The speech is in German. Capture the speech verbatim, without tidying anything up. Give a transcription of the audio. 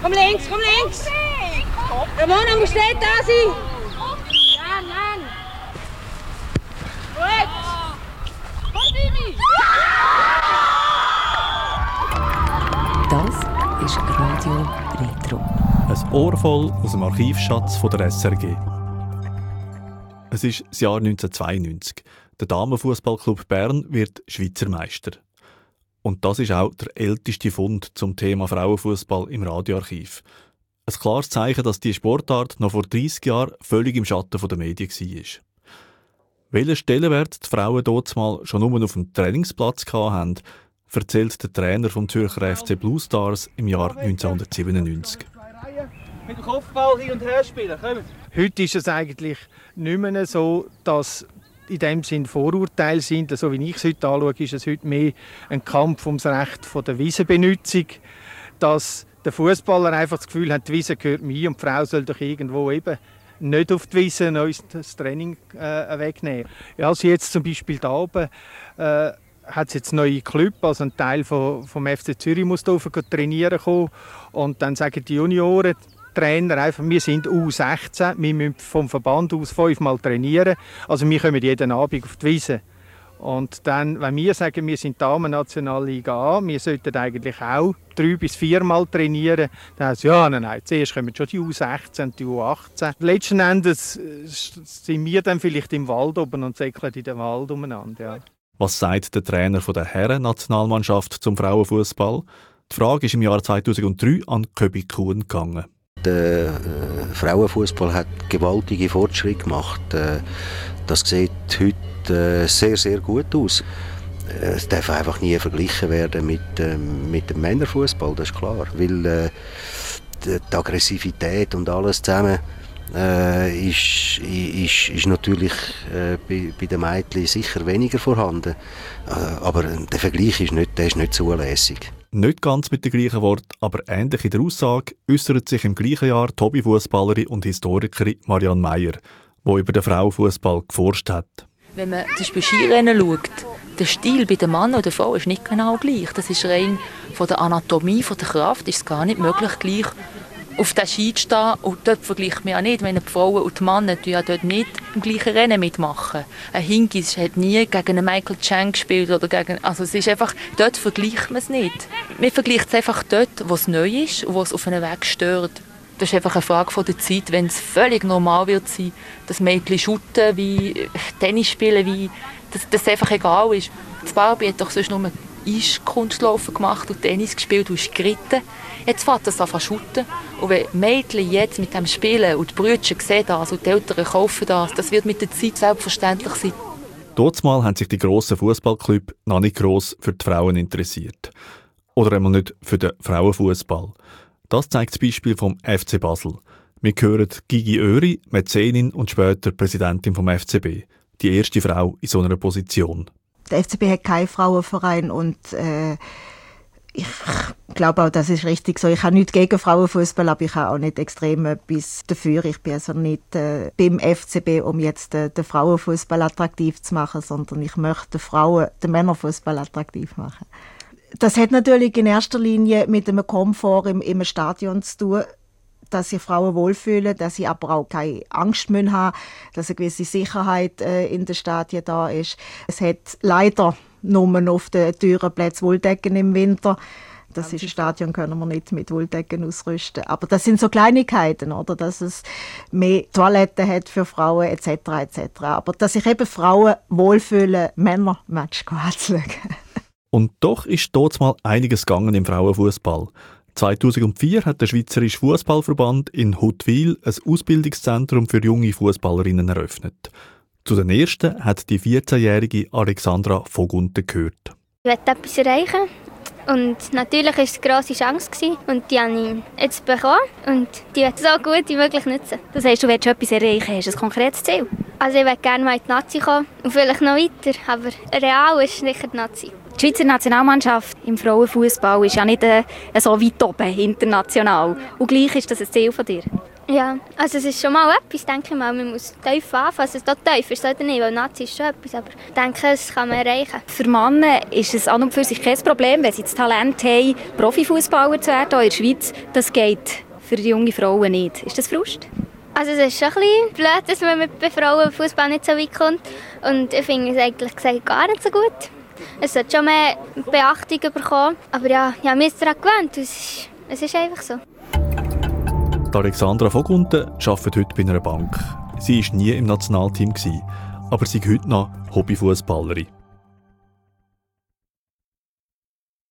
Komm links, komm links! Ramona, musst du nicht da sein? Nein, nein! Gut! Komm, Bibi! Das ist Radio Retro. Ein Ohr voll aus dem Archivschatz von der S R G. Es ist das Jahr neunzehnhundertzweiundneunzig. Der Damenfußballclub Bern wird Schweizer Meister. Und das ist auch der älteste Fund zum Thema Frauenfußball im Radioarchiv. Ein klares Zeichen, dass die Sportart noch vor dreissig Jahren völlig im Schatten der Medien war. Welchen Stellenwert die Frauen dort mal schon nur auf dem Trainingsplatz hatten, erzählt der Trainer vom Zürcher F C Blue Stars im Jahr neunzehnhundertsiebenundneunzig. Mit dem Kopfball hin und her spielen, kommt. Heute ist es eigentlich nicht mehr so, dass in dem Sinn Vorurteile sind. So wie ich es heute anschaue, ist es heute mehr ein Kampf ums Recht der Wiesenbenutzung, dass der Fußballer einfach das Gefühl hat, die Wiese gehört mir und die Frau soll doch irgendwo eben nicht auf die Wiese uns das Training äh, wegnehmen. Ja, also jetzt zum Beispiel da oben äh, hat es jetzt neue Club, also ein Teil vom, vom F C Zürich muss da trainieren kommen und dann sagen die Junioren, Trainer einfach, wir sind U sechzehn, wir müssen vom Verband aus fünfmal trainieren, also wir kommen jeden Abend auf die Wiese. Und dann, wenn wir sagen, wir sind Damen-Nationalliga A, wir sollten eigentlich auch drei bis viermal trainieren, dann heißt es, ja, nein, nein, zuerst kommen schon die U sechzehn und die U achtzehn. Letzten Endes sind wir dann vielleicht im Wald oben und säckeln in den Wald umeinander. Ja. Was sagt der Trainer der Herren-Nationalmannschaft zum Frauenfußball? Die Frage ist im Jahr zweitausenddrei an Köbi Kuhn gegangen. Der äh, Frauenfußball hat gewaltige Fortschritte gemacht. Äh, das sieht heute äh, sehr, sehr gut aus. Äh, es darf einfach nie verglichen werden mit, äh, mit dem Männerfußball, das ist klar. Weil äh, die, die Aggressivität und alles zusammen äh, ist, ist, ist natürlich äh, bei, bei den Mädchen sicher weniger vorhanden. Äh, aber der Vergleich ist nicht, der ist nicht zulässig. Nicht ganz mit den gleichen Worten, aber ähnlich in der Aussage äußert sich im gleichen Jahr die Hobbyfußballerin und Historikerin Marianne Meyer, die über den Frauenfußball geforscht hat. Wenn man zum Beispiel Skirennen schaut, der Stil bei den Mann und der Frau ist nicht genau gleich. Das ist rein von der Anatomie, von der Kraft, ist es gar nicht möglich, gleich auf den Ski zu stehen. Und dort vergleicht man ja nicht, wenn die Frauen und die Männer ja dort nicht im gleichen Rennen mitmachen. Ein Hingis hat nie gegen einen Michael Chang gespielt. Oder gegen, also es ist einfach, dort vergleicht man es nicht. Man vergleicht es einfach dort, wo es neu ist und wo es auf einen Weg stört. Das ist einfach eine Frage von der Zeit, wenn es völlig normal wird sein, dass Mädchen shooten, wie Tennis spielen, wie, dass das einfach egal ist. Das Barbie hat doch sonst nur Eiskunstlaufen gemacht und Tennis gespielt und ist geritten. Jetzt fährt das an zu shooten. Und wenn Mädchen jetzt mit dem spielen und die Brüder sehen das und die Eltern kaufen das, das wird mit der Zeit selbstverständlich sein. Dortmal haben sich die grossen Fußballclubs noch nicht gross für die Frauen interessiert. Oder einmal nicht für den Frauenfußball. Das zeigt das Beispiel vom F C Basel. Wir hören Gigi Oeri, Mäzenin und später Präsidentin vom F C B. Die erste Frau in so einer Position. Der F C B hat keinen Frauenverein und äh, ich glaube auch, das ist richtig so. Ich habe nichts gegen Frauenfußball, aber ich habe auch nicht extrem etwas dafür. Ich bin also nicht äh, beim F C B, um jetzt äh, den Frauenfußball attraktiv zu machen, sondern ich möchte den Frauen, den Männerfußball attraktiv machen. Das hat natürlich in erster Linie mit einem Komfort im, im Stadion zu tun, dass sich Frauen wohlfühlen, dass sie aber auch keine Angst haben müssen, dass eine gewisse Sicherheit äh, in den Stadien da ist. Es hat leider nur auf den teuren Plätzen Wolldecken im Winter. Das ist ein Stadion, können wir nicht mit Wolldecken ausrüsten. Aber das sind so Kleinigkeiten, oder? Dass es mehr Toiletten hat für Frauen et cetera et cetera. Aber dass sich eben Frauen wohlfühlen, Männer-Match anzuschauen. Und doch ist dort mal einiges gegangen im Frauenfußball. zweitausendvier hat der Schweizerische Fußballverband in Huttwil ein Ausbildungszentrum für junge Fußballerinnen eröffnet. Zu den ersten hat die vierzehnjährige Alexandra Vogunten gehört. Ich wollte etwas erreichen und natürlich war es eine grosse Chance und die habe ich jetzt bekommen und die werde ich so gut wie möglich nutzen. Das heisst, du willst etwas erreichen, hast du ein konkretes Ziel? Also ich möchte gerne mal in die Nazi kommen und vielleicht noch weiter, aber real ist sicher die Nazi. Die Schweizer Nationalmannschaft im Frauenfußball ist ja nicht äh, so weit oben international. Und gleich ist das ein Ziel von dir? Ja, also es ist schon mal etwas, denke ich mal. Man muss tief anfangen. Also dort tief ist es oder nicht, weil Nazi ist schon etwas, aber ich denke, das kann man erreichen. Für Männer ist es an und für sich kein Problem, wenn sie das Talent haben, Profifußballer zu werden, auch in der Schweiz. Das geht für die junge Frauen nicht. Ist das Frust? Also es ist schon ein bisschen blöd, dass man mit Frauenfußball nicht so weit kommt. Und ich finde es eigentlich gesagt gar nicht so gut. Es sollte schon mehr Beachtung bekommen. Aber ja, ich habe mich daran gewöhnt. Es ist, es ist einfach so. Die Alexandra Vogunten arbeitet heute bei einer Bank. Sie war nie im Nationalteam, aber sie ist heute noch Hobbyfußballerin.